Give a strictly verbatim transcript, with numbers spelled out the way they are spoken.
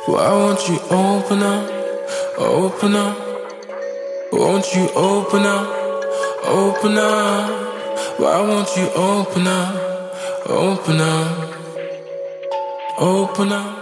Why won't you open up, open up? Won't you open up, open up? Why won't you open up, open up, open up?